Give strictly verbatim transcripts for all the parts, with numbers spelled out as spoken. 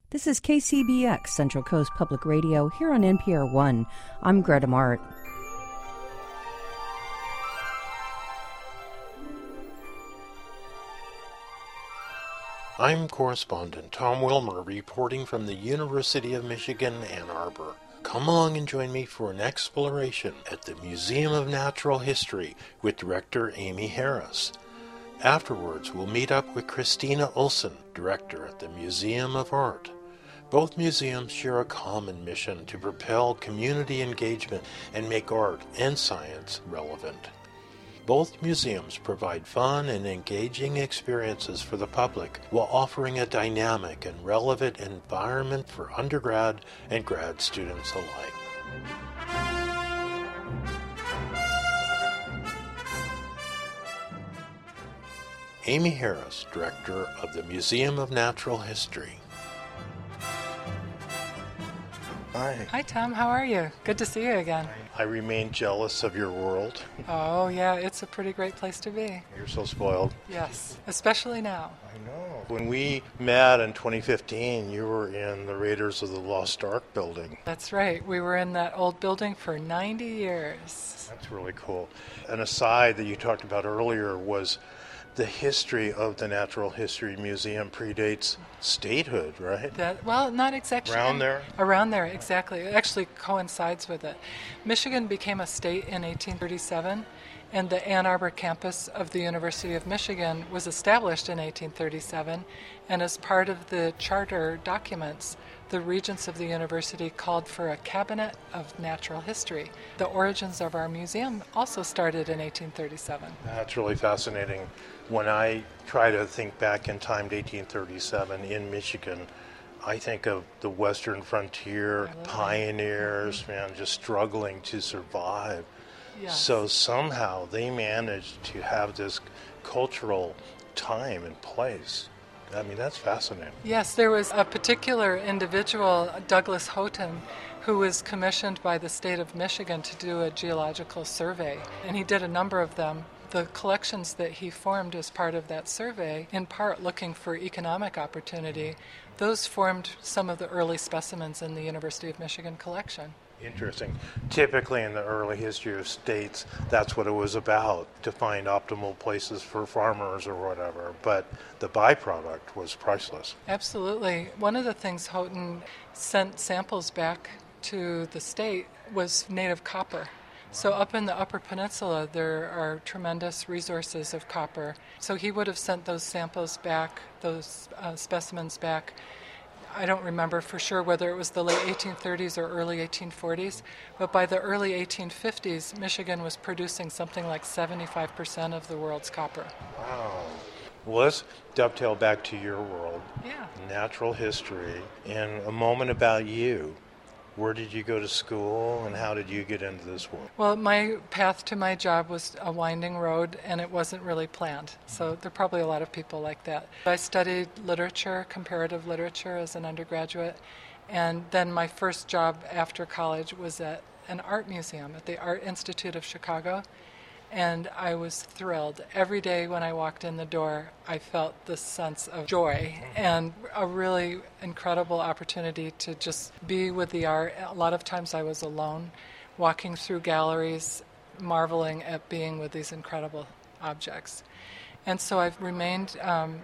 This is K C B X, Central Coast Public Radio, here on N P R one. I'm Greta Mart. I'm correspondent Tom Wilmer reporting from the University of Michigan, Ann Arbor. Come along and join me for an exploration at the Museum of Natural History with director Amy Harris. Afterwards, we'll meet up with Christina Olson, director at the Museum of Art. Both museums share a common mission to propel community engagement and make art and science relevant. Both museums provide fun and engaging experiences for the public while offering a dynamic and relevant environment for undergrad and grad students alike. Amy Harris, director of the Museum of Natural History. Hi. Hi, Tom. How are you? Good to see you again. I remain jealous of your world. Oh, yeah. It's a pretty great place to be. You're so spoiled. Yes, especially now. I know. When we met in twenty fifteen, you were in the Raiders of the Lost Ark building. That's right. We were in that old building for ninety years. That's really cool. An aside that you talked about earlier was the history of the Natural History Museum predates statehood, right? That, well, not exactly. Around there? Around there, exactly. It actually coincides with it. Michigan became a state in eighteen thirty-seven, and the Ann Arbor campus of the University of Michigan was established in eighteen thirty-seven, and as part of the charter documents, the regents of the university called for a cabinet of natural history. The origins of our museum also started in eighteen thirty-seven. That's really fascinating. When I try to think back in time to eighteen thirty-seven in Michigan, I think of the Western frontier, Absolutely. pioneers, mm-hmm. man, just struggling to survive. Yes. So somehow they managed to have this cultural time and place. I mean, that's fascinating. Yes, there was a particular individual, Douglas Houghton, who was commissioned by the state of Michigan to do a geological survey, and he did a number of them. The collections that he formed as part of that survey, in part looking for economic opportunity, those formed some of the early specimens in the University of Michigan collection. Interesting. Typically in the early history of states, that's what it was about, to find optimal places for farmers or whatever. But the byproduct was priceless. Absolutely. One of the things Houghton sent samples back to the state was native copper. So up in the Upper Peninsula, there are tremendous resources of copper. So he would have sent those samples back, those uh, specimens back. I don't remember for sure whether it was the late eighteen thirties or early eighteen forties, but by the early eighteen fifties, Michigan was producing something like seventy-five percent of the world's copper. Wow. Well, let's dovetail back to your world, yeah. Natural history, and a moment about you. Where did you go to school, and how did you get into this world? Well, my path to my job was a winding road, and it wasn't really planned. So there are probably a lot of people like that. I studied literature, comparative literature, as an undergraduate, and then my first job after college was at an art museum at the Art Institute of Chicago, and I was thrilled. Every day when I walked in the door, I felt this sense of joy and a really incredible opportunity to just be with the art. A lot of times I was alone, walking through galleries, marveling at being with these incredible objects. And so I've remained, um,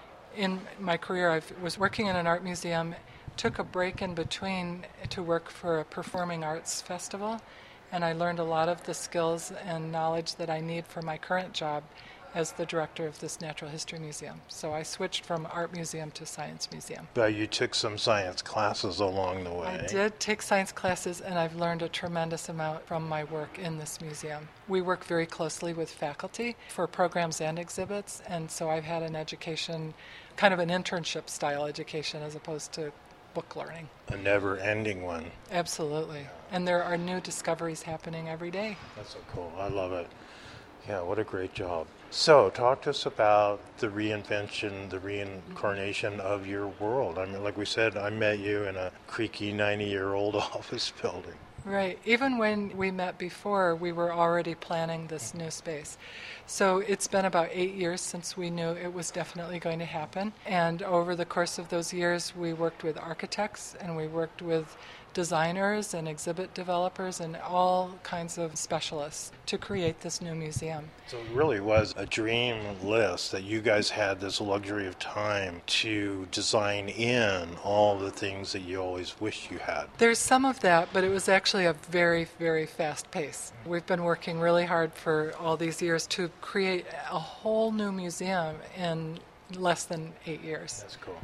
in my career, I was working in an art museum, took a break in between to work for a performing arts festival, and I learned a lot of the skills and knowledge that I need for my current job as the director of this Natural History Museum. So I switched from art museum to science museum. But you took some science classes along the way. I did take science classes, and I've learned a tremendous amount from my work in this museum. We work very closely with faculty for programs and exhibits, and so I've had an education, kind of an internship style education as opposed to book learning. A never-ending one. Absolutely. And there are new discoveries happening every day. That's so cool. I love it. Yeah, what a great job. So, talk to us about the reinvention, the reincarnation of your world. I mean, like we said, I met you in a creaky ninety-year-old office building. Right. Even when we met before, we were already planning this new space. So it's been about eight years since we knew it was definitely going to happen. And over the course of those years, we worked with architects and we worked with designers and exhibit developers and all kinds of specialists to create this new museum. So it really was a dream list that you guys had this luxury of time to design in all the things that you always wished you had. There's some of that, but it was actually a very, very fast pace. We've been working really hard for all these years to create a whole new museum in less than eight years. That's cool.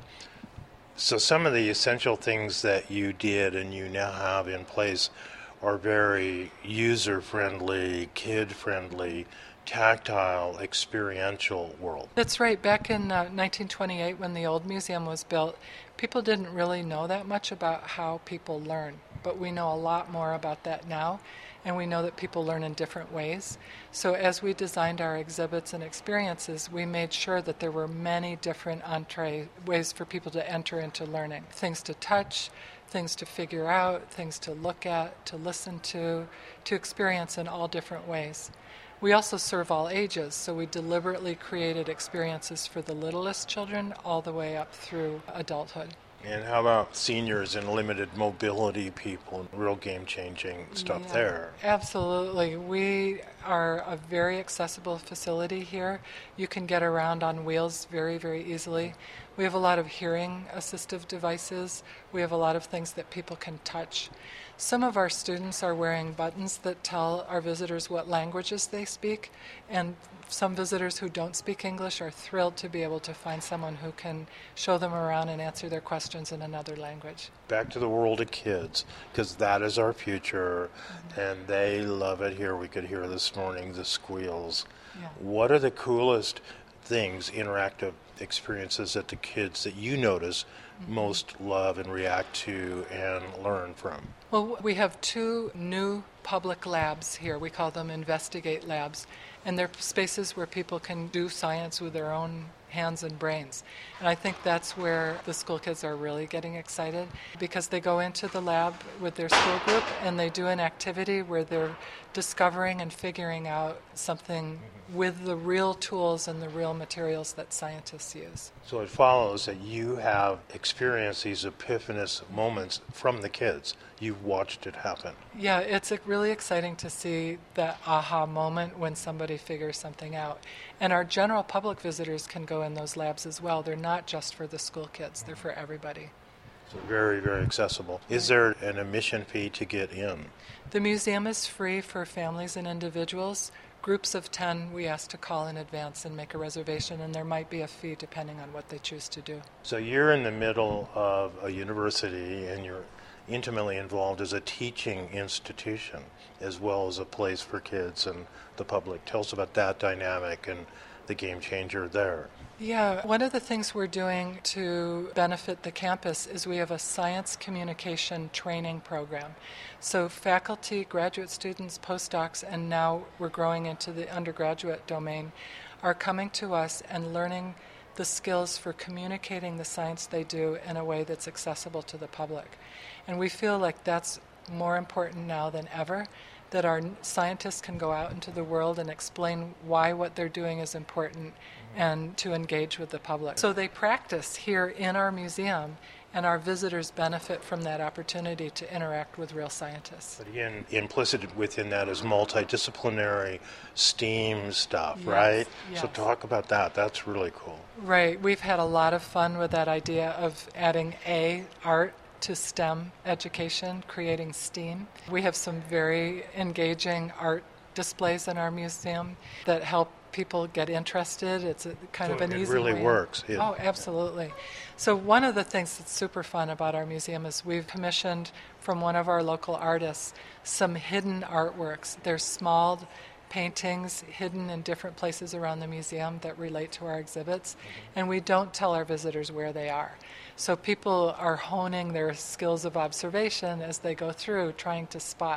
So some of the essential things that you did and you now have in place are very user-friendly, kid-friendly, tactile, experiential world. That's right. Back in uh, nineteen twenty-eight, when the old museum was built, people didn't really know that much about how people learn. But we know a lot more about that now, and we know that people learn in different ways. So as we designed our exhibits and experiences, we made sure that there were many different entree ways for people to enter into learning. Things to touch, things to figure out, things to look at, to listen to, to experience in all different ways. We also serve all ages, so we deliberately created experiences for the littlest children all the way up through adulthood. And how about seniors and limited mobility people, real game-changing stuff Yeah, there? Absolutely. We are a very accessible facility here. You can get around on wheels very, very easily. We have a lot of hearing assistive devices. We have a lot of things that people can touch. Some of our students are wearing buttons that tell our visitors what languages they speak, and some visitors who don't speak English are thrilled to be able to find someone who can show them around and answer their questions in another language. Back to the world of kids, because that is our future, mm-hmm. and they love it here. We could hear this morning the squeals. Yeah. What are the coolest things, interactive experiences that the kids that you notice mm-hmm. most love and react to and learn from? Well, we have two new public labs here. We call them Investigate Labs, and they're spaces where people can do science with their own hands and brains. And I think that's where the school kids are really getting excited, because they go into the lab with their school group and they do an activity where they're discovering and figuring out something with the real tools and the real materials that scientists use. So it follows that you have experienced these epiphanous moments from the kids. You've watched it happen. Yeah, it's really exciting to see that aha moment when somebody figures something out. And our general public visitors can go in those labs as well. They're not just for the school kids, they're for everybody. So very, very accessible. Is there an admission fee to get in? The museum is free for families and individuals. Groups of ten we ask to call in advance and make a reservation, and there might be a fee depending on what they choose to do. So you're in the middle of a university and you're intimately involved as a teaching institution as well as a place for kids and the public. Tell us about that dynamic and the game changer there. Yeah, one of the things we're doing to benefit the campus is we have a science communication training program. So faculty, graduate students, postdocs, and now we're growing into the undergraduate domain, are coming to us and learning the skills for communicating the science they do in a way that's accessible to the public. And we feel like that's more important now than ever, that our scientists can go out into the world and explain why what they're doing is important and to engage with the public. So they practice here in our museum, and our visitors benefit from that opportunity to interact with real scientists. But again, implicit within that is multidisciplinary STEAM stuff, Yes, right? yes. So talk about that. That's really cool. Right. We've had a lot of fun with that idea of adding A, art, to STEM education, creating STEAM. We have some very engaging art displays in our museum that help people get interested. It's a, kind So of an it easy really way. works. It- Oh, absolutely. So one of the things that's super fun about our museum is we've commissioned from one of our local artists some hidden artworks. They're small paintings hidden in different places around the museum that relate to our exhibits, and we don't tell our visitors where they are. So people are honing their skills of observation as they go through, trying to spot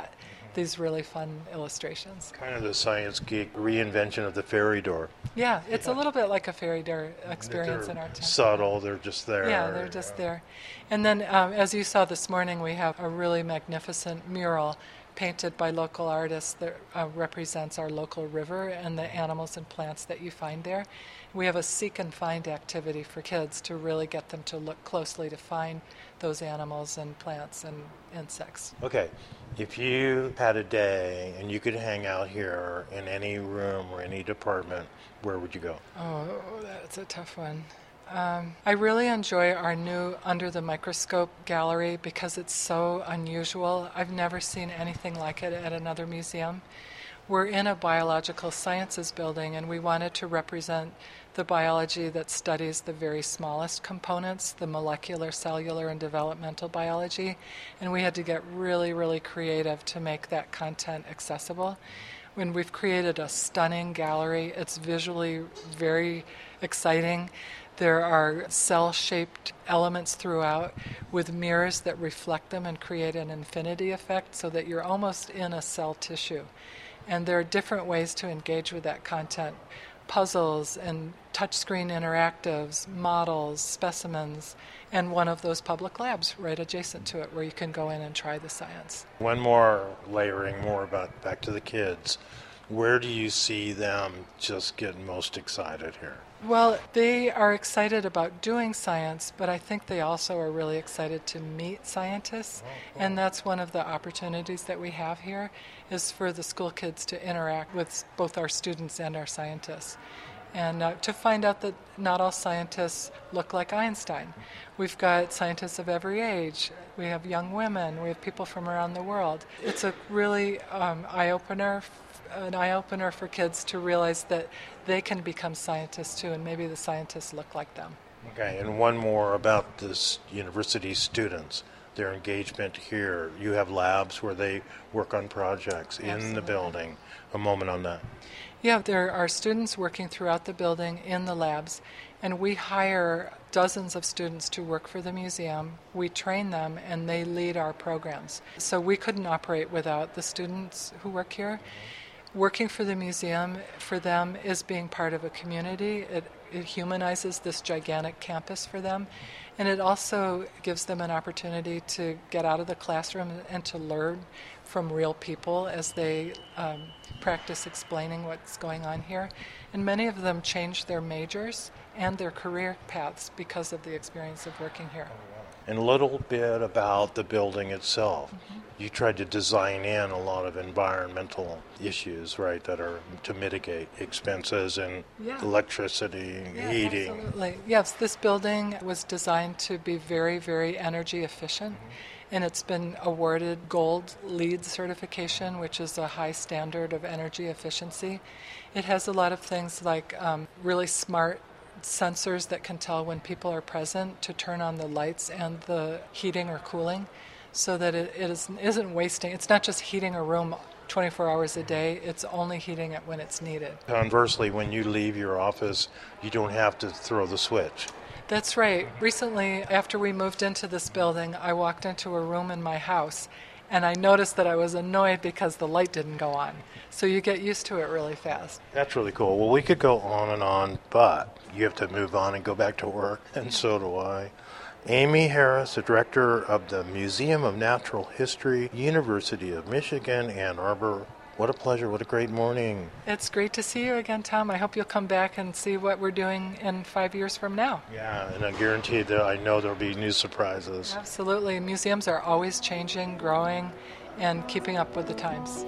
these really fun illustrations. Kind of the science geek reinvention of the fairy door. Yeah, it's yeah. a little bit like a fairy door experience they're in our town. Subtle, they're just there. Yeah, they're just there. And then, um, as you saw this morning, we have a really magnificent mural painted by local artists that uh, represents our local river and the animals and plants that you find there. We have a seek and find activity for kids to really get them to look closely to find those animals and plants and insects. Okay, if you had a day and you could hang out here in any room or any department, where would you go? Oh, that's a tough one. Um, I really enjoy our new Under the Microscope gallery because it's so unusual. I've never seen anything like it at another museum. We're in a biological sciences building, and we wanted to represent the biology that studies the very smallest components, the molecular, cellular, and developmental biology, and we had to get really, really creative to make that content accessible. When we've created a stunning gallery, it's visually very exciting. There are cell-shaped elements throughout with mirrors that reflect them and create an infinity effect so that you're almost in a cell tissue. And there are different ways to engage with that content. Puzzles and touchscreen interactives, models, specimens, and one of those public labs right adjacent to it where you can go in and try the science. One more layering more about back to the kids. Where do you see them just getting most excited here? Well, they are excited about doing science, but I think they also are really excited to meet scientists. Oh, cool. And that's one of the opportunities that we have here, is for the school kids to interact with both our students and our scientists. And uh, to find out that not all scientists look like Einstein. We've got scientists of every age. We have young women. We have people from around the world. It's a really um, eye-opener an eye-opener for kids to realize that they can become scientists too, and maybe the scientists look like them. Okay, and one more about this university students, their engagement here. You have labs where they work on projects Absolutely. In the building. A moment on that. Yeah, there are students working throughout the building in the labs, and we hire dozens of students to work for the museum. We train them, and they lead our programs. So we couldn't operate without the students who work here. Working for the museum, for them, is being part of a community. It, it humanizes this gigantic campus for them, and it also gives them an opportunity to get out of the classroom and to learn from real people as they um, practice explaining what's going on here. And many of them change their majors and their career paths because of the experience of working here. And a little bit about the building itself. Mm-hmm. You tried to design in a lot of environmental issues, right, that are to mitigate expenses and yeah. electricity, yeah, heating. Absolutely. Yes, this building was designed to be very, very energy efficient. Mm-hmm. And it's been awarded Gold LEED certification, which is a high standard of energy efficiency. It has a lot of things like um, really smart sensors that can tell when people are present to turn on the lights and the heating or cooling so that it, it is, isn't wasting. It's not just heating a room twenty-four hours a day, it's only heating it when it's needed. Conversely, when you leave your office, you don't have to throw the switch. That's right. Recently, after we moved into this building, I walked into a room in my house and I noticed that I was annoyed because the light didn't go on. So you get used to it really fast. That's really cool. Well, we could go on and on, but you have to move on and go back to work, and so do I. Amy Harris, the director of the Museum of Natural History, University of Michigan, Ann Arbor. What a pleasure. What a great morning. It's great to see you again, Tom. I hope you'll come back and see what we're doing in five years from now. Yeah, and I guarantee that I know there'll be new surprises. Absolutely. Museums are always changing, growing, and keeping up with the times.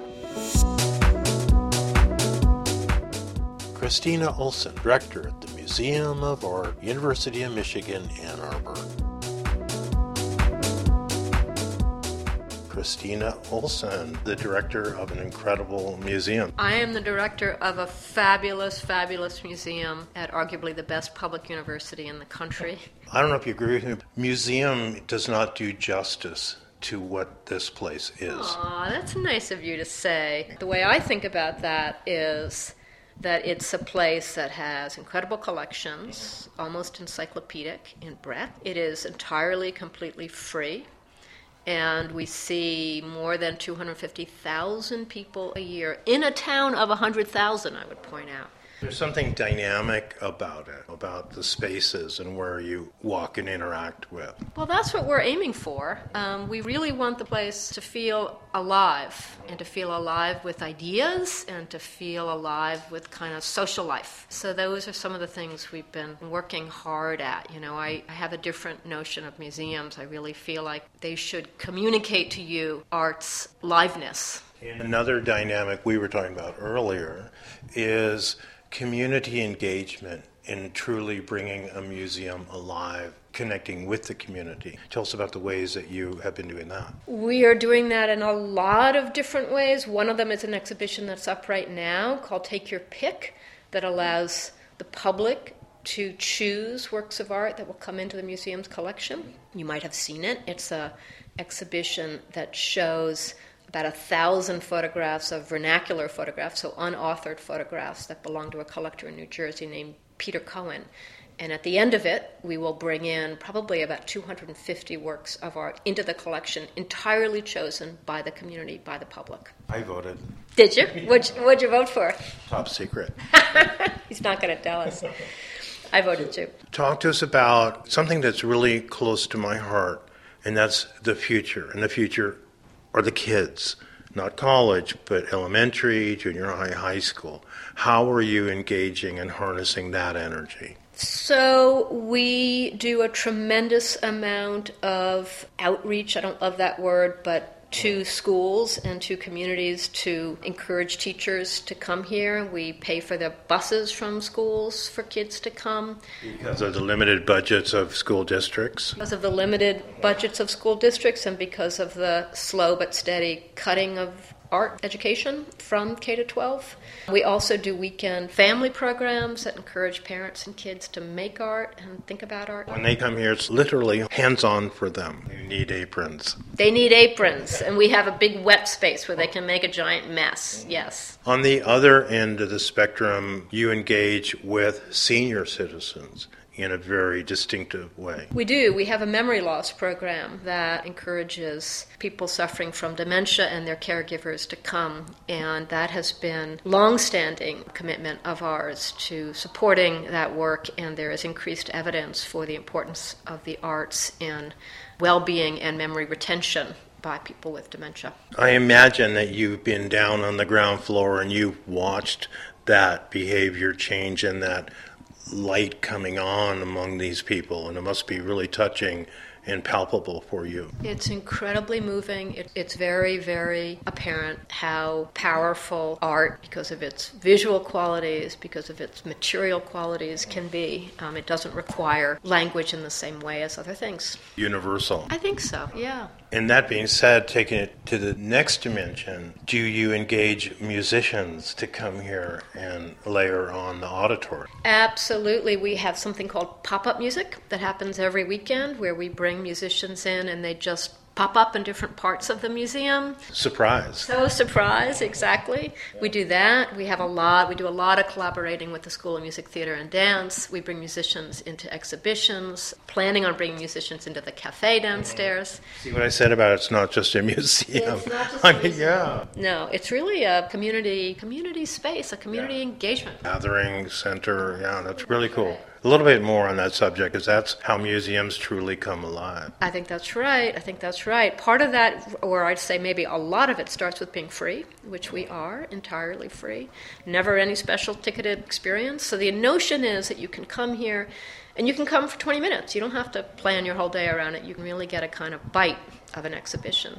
Christina Olson, director at the Museum of Art, University of Michigan, Ann Arbor. Christina Olson, the director of an incredible museum. I am the director of a fabulous, fabulous museum at arguably the best public university in the country. I don't know if you agree with me. Museum does not do justice to what this place is. Aw, that's nice of you to say. The way I think about that is that it's a place that has incredible collections, almost encyclopedic in breadth. It is entirely, completely free. And we see more than two hundred fifty thousand people a year in a town of one hundred thousand, I would point out. There's something dynamic about it, about the spaces and where you walk and interact with. Well, that's what we're aiming for. Um, we really want the place to feel alive, and to feel alive with ideas, and to feel alive with kind of social life. So those are some of the things we've been working hard at. You know, I, I have a different notion of museums. I really feel like they should communicate to you art's liveness. And another dynamic we were talking about earlier is community engagement in truly bringing a museum alive, connecting with the community. Tell us about the ways that you have been doing that. We are doing that in a lot of different ways. One of them is an exhibition that's up right now called Take Your Pick, that allows the public to choose works of art that will come into the museum's collection. You might have seen it. It's an exhibition that shows about a thousand photographs of vernacular photographs, so unauthored photographs that belong to a collector in New Jersey named Peter Cohen. And at the end of it, we will bring in probably about two hundred fifty works of art into the collection, entirely chosen by the community, by the public. I voted. Did you? What'd, what'd you vote for? Top secret. He's not going to tell us. I voted too. Talk to us about something that's really close to my heart, and that's the future. And the future are the kids, not college, but elementary, junior high, high school. How are you engaging and harnessing that energy? So we do a tremendous amount of outreach, I don't love that word, but to schools and to communities to encourage teachers to come here. We pay for the buses from schools for kids to come. Because of the limited budgets of school districts? Because of the limited budgets of school districts, and because of the slow but steady cutting of art education from K to twelve. We also do weekend family programs that encourage parents and kids to make art and think about art. When they come here, it's literally hands-on for them. You need aprons. They need aprons, and we have a big wet space where they can make a giant mess, yes. On the other end of the spectrum, you engage with senior citizens in a very distinctive way. We do. We have a memory loss program that encourages people suffering from dementia and their caregivers to come, and that has been long-standing commitment of ours to supporting that work, and there is increased evidence for the importance of the arts in well-being and memory retention by people with dementia. I imagine that you've been down on the ground floor and you've watched that behavior change and that light coming on among these people, and it must be really touching and palpable for you. It's incredibly moving. It, it's very, very apparent how powerful art, because of its visual qualities, because of its material qualities, can be. Um, it doesn't require language in the same way as other things. Universal. I think so, yeah. And that being said, taking it to the next dimension, do you engage musicians to come here and layer on the auditory? Absolutely. We have something called pop-up music that happens every weekend, where we bring musicians in and they just pop up in different parts of the museum. Surprise. So surprise, exactly. We do that. We have a lot, we do a lot of collaborating with the School of Music, Theater, and Dance. We bring musicians into exhibitions, planning on bringing musicians into the cafe downstairs. See what I said about it's not just a museum. It's not just a I mean, museum. yeah. No, it's really a community community space, a community yeah. engagement. Gathering center, yeah, that's really cool. A little bit more on that subject, because that's how museums truly come alive. I think that's right. I think that's right. Part of that, or I'd say maybe a lot of it, starts with being free, which we are entirely free. Never any special ticketed experience. So the notion is that you can come here, and you can come for twenty minutes. You don't have to plan your whole day around it. You can really get a kind of bite of an exhibition.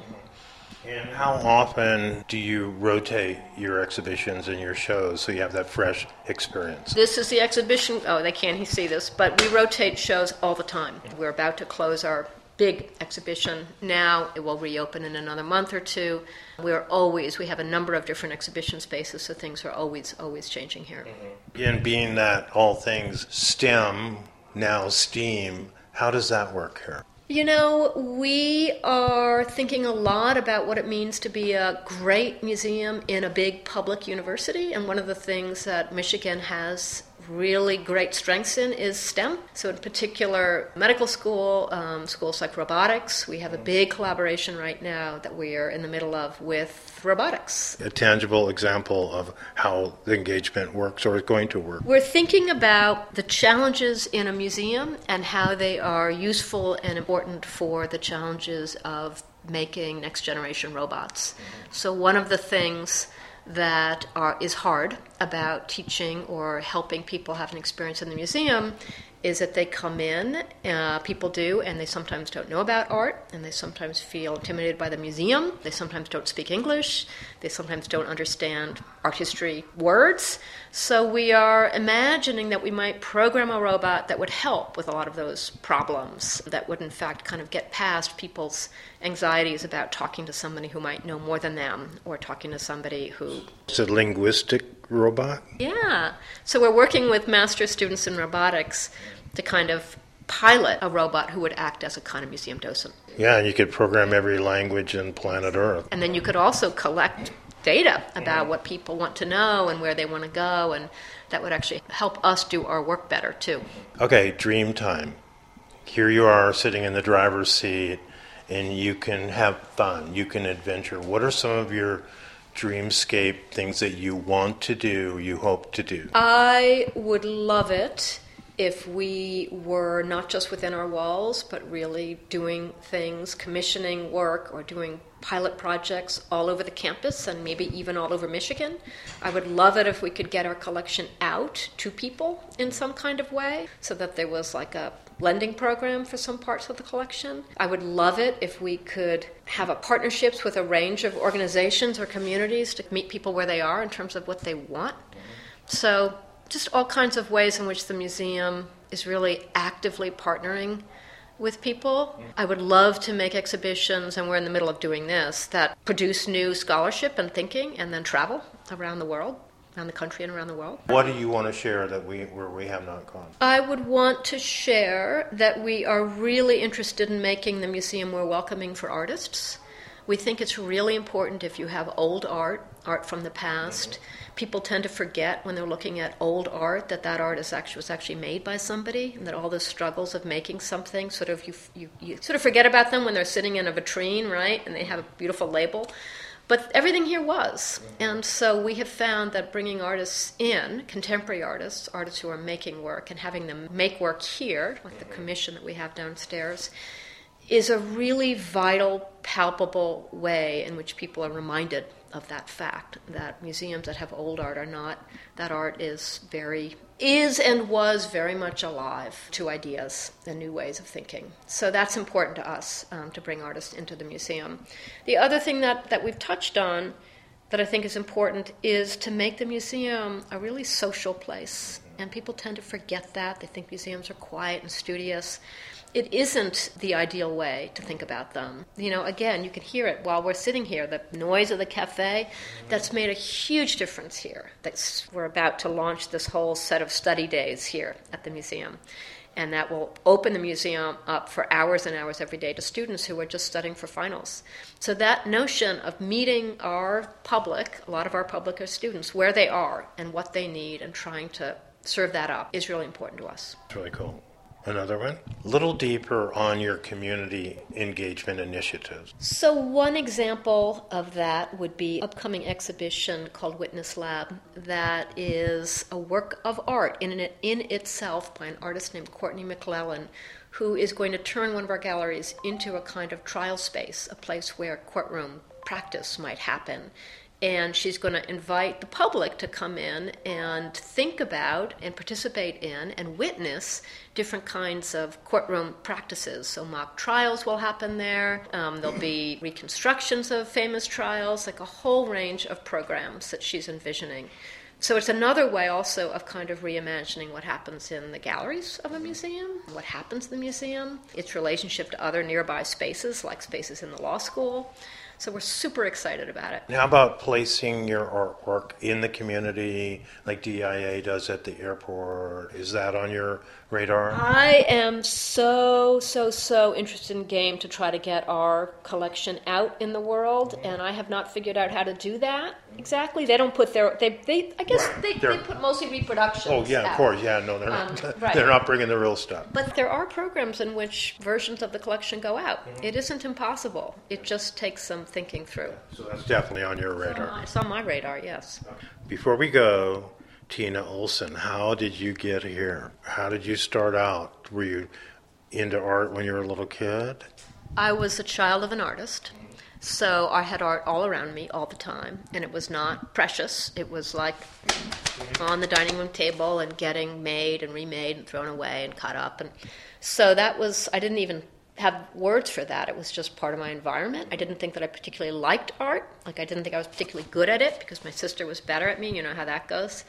And how often do you rotate your exhibitions and your shows so you have that fresh experience? This is the exhibition. Oh, they can't see this, but we rotate shows all the time. We're about to close our big exhibition now. It will reopen in another month or two. We're always, we have a number of different exhibition spaces, so things are always, always changing here. Mm-hmm. And being that all things STEM, now STEAM, how does that work here? You know, we are thinking a lot about what it means to be a great museum in a big public university, and one of the things that Michigan has really great strengths in is STEM. So in particular, medical school, um, schools like robotics. We have a big collaboration right now that we are in the middle of with robotics. A tangible example of how the engagement works or is going to work. We're thinking about the challenges in a museum and how they are useful and important for the challenges of making next generation robots. So one of the things that are is hard about teaching or helping people have an experience in the museum is that they come in, uh, people do, and they sometimes don't know about art, and they sometimes feel intimidated by the museum. They sometimes don't speak English. They sometimes don't understand art history words. So we are imagining that we might program a robot that would help with a lot of those problems, that would in fact kind of get past people's anxieties about talking to somebody who might know more than them, or talking to somebody who... It's a linguistic robot? Yeah. So we're working with master students in robotics to kind of pilot a robot who would act as a kind of museum docent. Yeah, and you could program every language in planet Earth. And then you could also collect data about what people want to know and where they want to go, and that would actually help us do our work better, too. Okay, dream time. Here you are sitting in the driver's seat, and you can have fun, you can adventure. What are some of your dreamscape things that you want to do, you hope to do? I would love it if we were not just within our walls, but really doing things, commissioning work or doing pilot projects all over the campus and maybe even all over Michigan. I would love it if we could get our collection out to people in some kind of way, so that there was like a lending program for some parts of the collection. I would love it if we could have a partnerships with a range of organizations or communities to meet people where they are in terms of what they want. So just all kinds of ways in which the museum is really actively partnering with people. I would love to make exhibitions, and we're in the middle of doing this, that produce new scholarship and thinking and then travel around the world, around the country and around the world. What do you want to share that we where we have not gone? I would want to share that we are really interested in making the museum more welcoming for artists. We think it's really important if you have old art, art from the past. People tend to forget when they're looking at old art that that art is actually, was actually made by somebody, and that all the struggles of making something, sort of you, you, you sort of forget about them when they're sitting in a vitrine, right, and they have a beautiful label. But everything here was. And so we have found that bringing artists in, contemporary artists, artists who are making work, and having them make work here, like the commission that we have downstairs, is a really vital, palpable way in which people are reminded of that fact, that museums that have old art are not, that art is very, is and was very much alive to ideas and new ways of thinking. So that's important to us, um, to bring artists into the museum. The other thing that, that we've touched on that I think is important is to make the museum a really social place. And people tend to forget that. They think museums are quiet and studious. It isn't the ideal way to think about them. You know, again, you can hear it while we're sitting here, the noise of the cafe. That's made a huge difference here. That's, we're about to launch this whole set of study days here at the museum. And that will open the museum up for hours and hours every day to students who are just studying for finals. So that notion of meeting our public, a lot of our public are students, where they are and what they need, and trying to serve that up is really important to us. It's really cool. Another one? A little deeper on your community engagement initiatives. So one example of that would be an upcoming exhibition called Witness Lab that is a work of art in, it, in itself by an artist named Courtney McClellan, who is going to turn one of our galleries into a kind of trial space, a place where courtroom practice might happen. And she's going to invite the public to come in and think about and participate in and witness different kinds of courtroom practices. So mock trials will happen there. Um, there'll be reconstructions of famous trials, like a whole range of programs that she's envisioning. So it's another way also of kind of reimagining what happens in the galleries of a museum, what happens in the museum, its relationship to other nearby spaces, like spaces in the law school. So we're super excited about it. And how about placing your artwork in the community, like D I A does at the airport? Is that on your radar? I am so, so, so interested in game to try to get our collection out in the world, and I have not figured out how to do that exactly. They don't put their, they, they I guess Yes, they, They're- they put mostly reproductions. Oh yeah, out. of course. Yeah, no, they're not. Um, right. They're not bringing the real stuff. But there are programs in which versions of the collection go out. Mm-hmm. It isn't impossible. It just takes some thinking through. So that's definitely on your radar. It's on my radar, yes. Before we go, Tina Olson, how did you get here? How did you start out? Were you into art when you were a little kid? I was a child of an artist, so I had art all around me all the time, and it was not precious. It was like on the dining room table and getting made and remade and thrown away and cut up. And so that was, I didn't even have words for that. It was just part of my environment. I didn't think that I particularly liked art. Like, I didn't think I was particularly good at it because my sister was better at me. You know how that goes.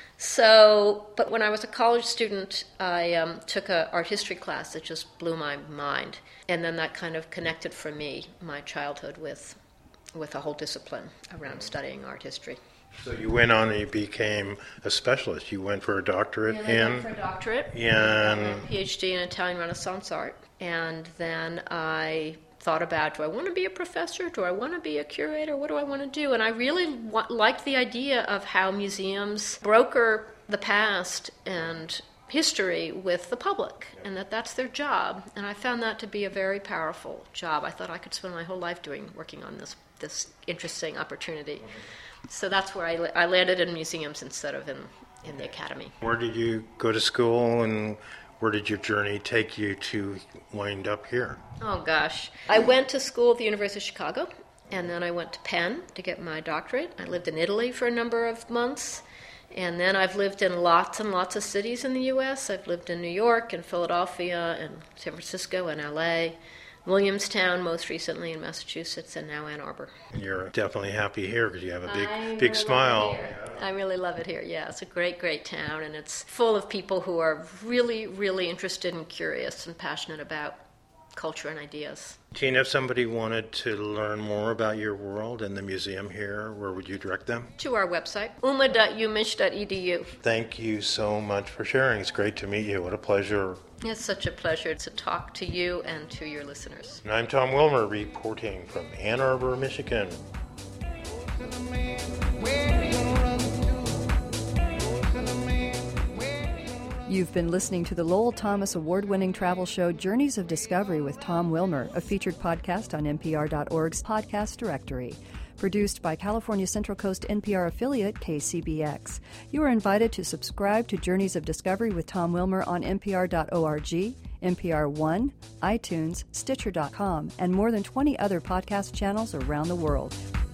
So, but when I was a college student, I um, took an art history class that just blew my mind. And then that kind of connected for me, my childhood, with with a whole discipline around studying art history. So you went on and you became a specialist. You went for a doctorate And I in... went for a doctorate. in... A PhD in Italian Renaissance art. And then I thought about, do I want to be a professor? Do I want to be a curator? What do I want to do? And I really wa- liked the idea of how museums broker the past and history with the public, and that that's their job. And I found that to be a very powerful job. I thought I could spend my whole life doing working on this this interesting opportunity. So that's where I, la- I landed in museums instead of in, in the academy. Where did you go to school, and where did your journey take you to wind up here? Oh, gosh. I went to school at the University of Chicago, and then I went to Penn to get my doctorate. I lived in Italy for a number of months, and then I've lived in lots and lots of cities in the U S. I've lived in New York and Philadelphia and San Francisco and L A, Williamstown most recently in Massachusetts, and now Ann Arbor. And you're definitely happy here because you have a big, I big really smile. love it here. I really love it here. Yeah, it's a great, great town, and it's full of people who are really, really interested and curious and passionate about culture and ideas. Tina, if somebody wanted to learn more about your world and the museum here, where would you direct them? To our website, uma dot u mich dot e d u. Thank you so much for sharing. It's great to meet you. What a pleasure. It's such a pleasure to talk to you and to your listeners. And I'm Tom Wilmer, reporting from Ann Arbor, Michigan. You've been listening to the Lowell Thomas award-winning travel show Journeys of Discovery with Tom Wilmer, a featured podcast on N P R dot org's podcast directory. Produced by California Central Coast N P R affiliate K C B X. You are invited to subscribe to Journeys of Discovery with Tom Wilmer on N P R dot org, N P R One, iTunes, Stitcher dot com, and more than twenty other podcast channels around the world.